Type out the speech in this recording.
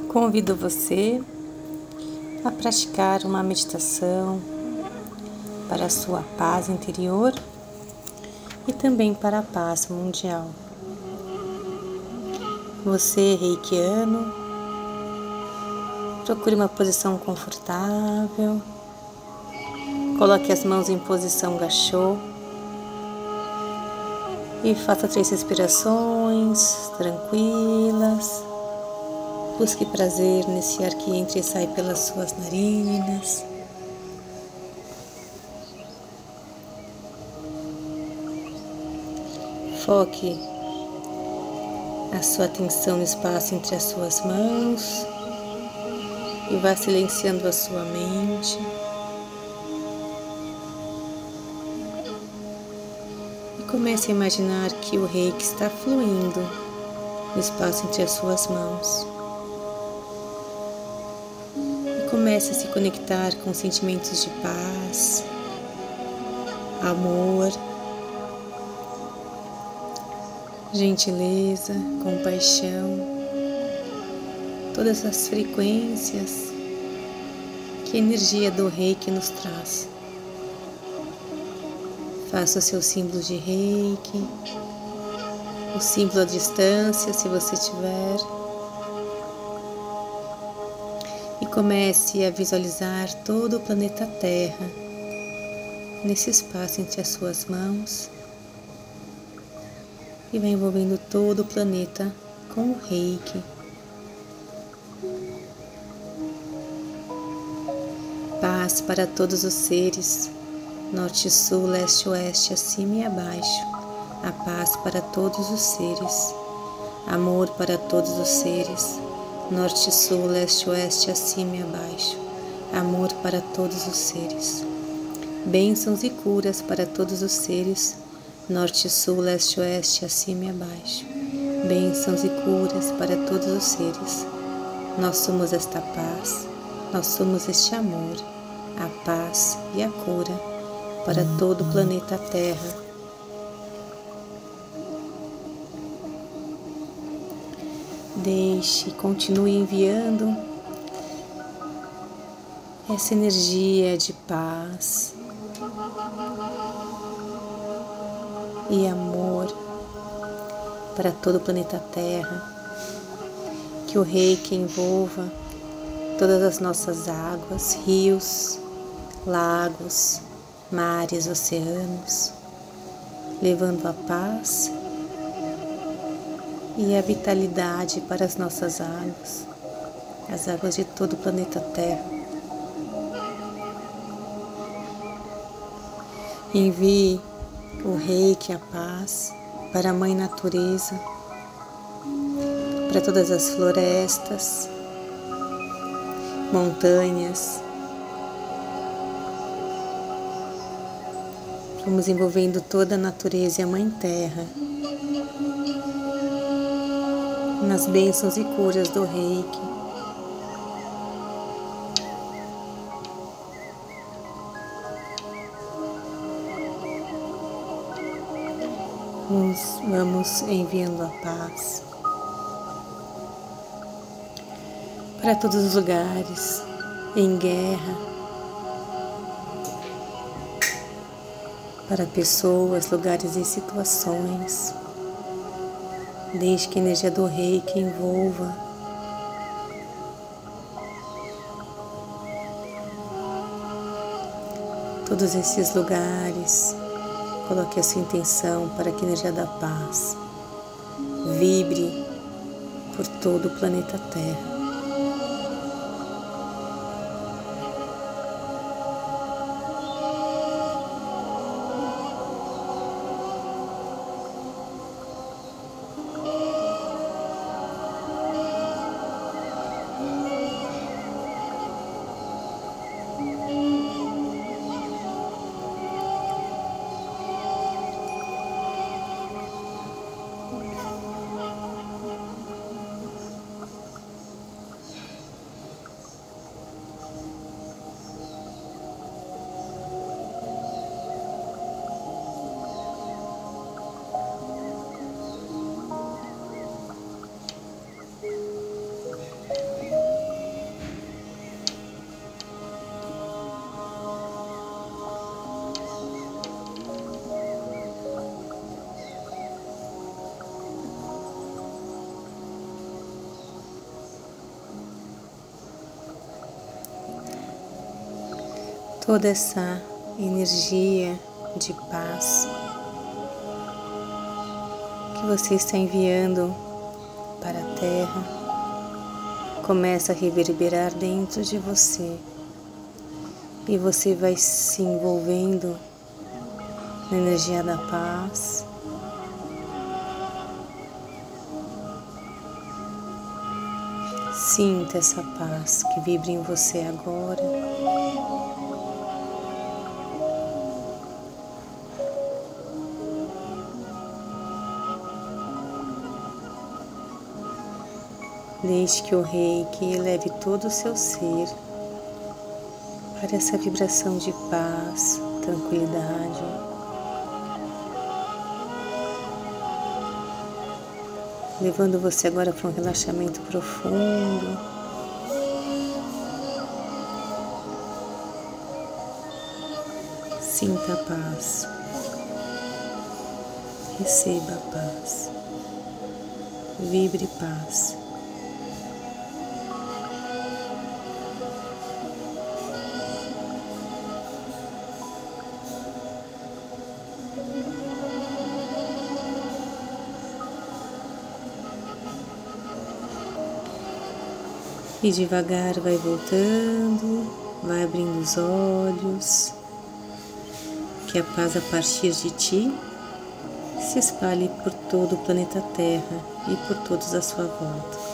Convido você a praticar uma meditação para a sua paz interior e também para a paz mundial. Você, reikiano, procure uma posição confortável, coloque as mãos em posição gachô e faça 3 respirações tranquilas. Busque prazer nesse ar que entra e sai pelas suas narinas. Foque a sua atenção no espaço entre as suas mãos e vá silenciando a sua mente. E comece a imaginar que o reiki está fluindo no espaço entre as suas mãos. Comece a se conectar com sentimentos de paz, amor, gentileza, compaixão, todas as frequências que a energia do Reiki nos traz. Faça o seu símbolo de Reiki, o símbolo à distância, se você tiver. E comece a visualizar todo o planeta Terra nesse espaço entre as suas mãos e vai envolvendo todo o planeta com o Reiki. Paz para todos os seres, norte, sul, leste, oeste, acima e abaixo. A paz para todos os seres, amor para todos os seres, norte, sul, leste, oeste, acima e abaixo. Amor para todos os seres. Bênçãos e curas para todos os seres, norte, sul, leste, oeste, acima e abaixo. Bênçãos e curas para todos os seres. Nós somos esta paz, nós somos este amor, a paz e a cura para todo o planeta Terra. Deixe, continue enviando essa energia de paz e amor para todo o planeta Terra. Que o Reiki envolva todas as nossas águas, rios, lagos, mares, oceanos, levando a paz e a vitalidade para as nossas águas, as águas de todo o planeta Terra. Envie o Reiki, a paz, para a Mãe Natureza, para todas as florestas, montanhas. Vamos envolvendo toda a natureza e a Mãe Terra nas bênçãos e curas do Reiki. Vamos enviando a paz para todos os lugares em guerra, para pessoas, lugares e situações. Deixe que a energia do Reiki envolva todos esses lugares. Coloque a sua intenção para que a energia da paz vibre por todo o planeta Terra. toda essa energia de paz que você está enviando para a Terra começa a reverberar dentro de você e você vai se envolvendo na energia da paz. Sinta essa paz que vibra em você agora. Deixe que o Reiki eleve todo o seu ser para essa vibração de paz, tranquilidade. Levando você agora para um relaxamento profundo. Sinta a paz. Receba a paz. Vibre paz. E devagar vai voltando, vai abrindo os olhos, que a paz a partir de ti se espalhe por todo o planeta Terra e por todos à sua volta.